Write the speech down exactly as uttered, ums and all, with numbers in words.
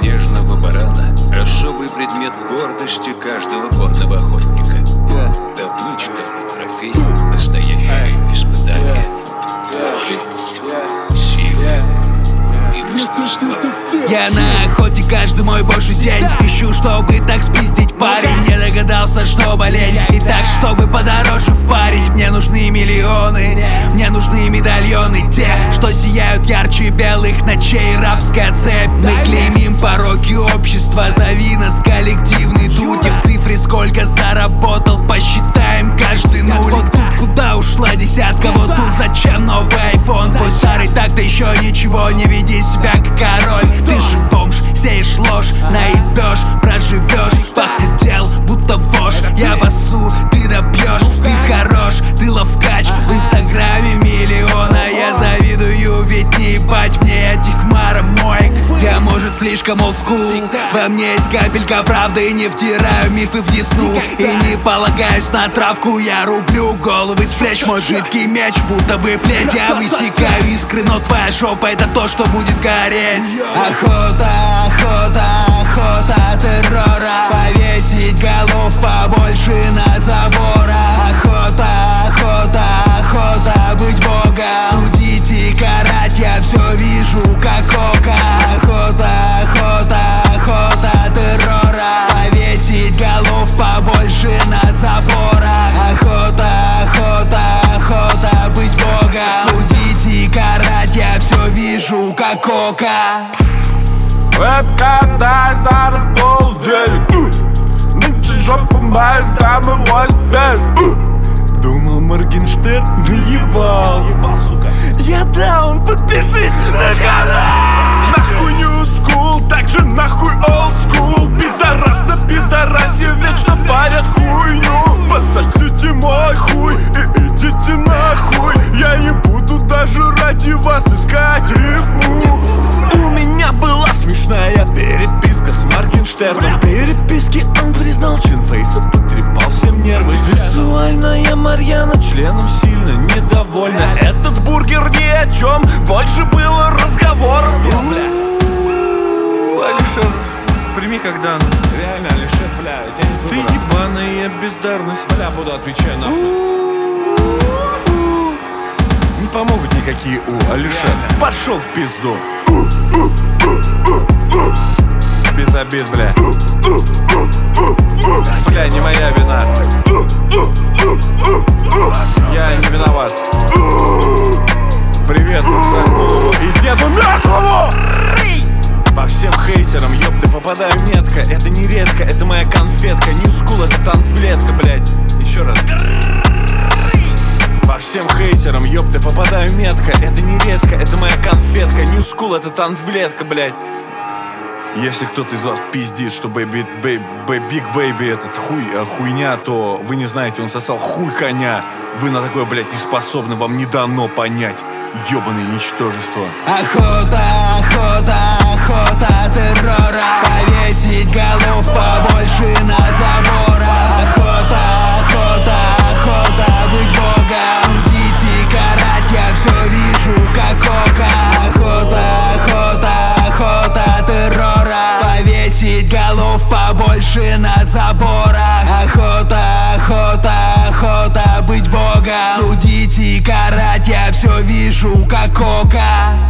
снежного барана — особый предмет гордости каждого горного охотника. Yeah. Добыча — трофей, настоящее испытание. Воли, силы и мастерства. Я на охоте каждый мой божий день. Ищу, чтобы так спиздить парень. Не догадался, что болеть. И так, чтобы подороже впарить. Мне нужны миллионы, мне нужны медальоны. Те, что сияют ярче белых ночей. Рабская цепь, мы клеймим пороки общества. Зови нас коллективный дути. В цифре сколько заработал, посчитаем каждый нуль. Вот тут куда ушла десятка, вот тут зачем новый айфон. Твой старый так-то еще ничего, не веди себя как король. Ты же бомж, сеешь ложь, наебешь, проживешь. Похудел, будто вошь, я басу, ты добьешь. Ты хорош, ты ловкач, в инстаграме миллиона. Я завидую, ведь не ебать мне этих маромоек. Я, может, слишком олдскул, во мне есть капелька правды. Не втираю мифы в десну и не полагаюсь на травку. Я рублю головы с плеч, мой жидкий меч, будто бы плеть. Я высекаю искры, но твоя жопа — это то, что будет гореть. Охота, охота, охота террора. Повесить голов побольше на заборах. Охота, охота, охота быть богом. Судить и карать я все вижу как око. Охота, охота, охота террора. Повесить голов побольше на заборах. Охота, охота, охота быть богом. Судить и карать я все вижу как око. Вебкам дай за полдень. Нынче жопу мою дамы возьмет. Думал, Моргенштерн наебал. Ебал, сука. Я даун, подпишись на канал. Нахуй new school, также нахуй old school. Пидорас на пидорасе вечно парят хуйню. Пососите мой хуй и идите нахуй. Я не буду даже ради вас искать рифму. У меня была смешная переписка с Моргенштерном. В переписке он признал чин фейса, потрепал всем нервы. Сексуальная Марьяна членом сильно недовольна. Этот бургер ни о чем, больше было разговоров. Алишер, прими когда реально, Алишер, бля, ты ебаная бездарность. Бля, буду отвечать нахуй. Не помогут никакие у, Алишер. Пошел в пизду. Без обид, бля. Бля, не моя вина. Я не виноват. Привет, и деду мертвому! По всем хейтерам, ёпты, попадаю метко. Это не редко, это моя конфетка. New school, это танцплетка, блядь. Еще раз. По всем хейтерам, ёпты, попадаю метко. Это не редко, это моя конфетка. New school, это танцплетка, блядь. Если кто-то из вас пиздит, что Baby, baby, Big Baby этот хуй, а, хуйня, то вы не знаете, он сосал хуй коня. Вы на такое, блядь, не способны, вам не дано понять. Ёбаное ничтожество. Охота, охота, охота террора. Повесить голов побольше на заборах. Охота, охота, охота быть богом. Судить и карать я все вижу как око. Охота, охота, охота террора. Повесить голов побольше на заборах. Охота, охота, охота быть богом. Судить и карать я все вижу как око.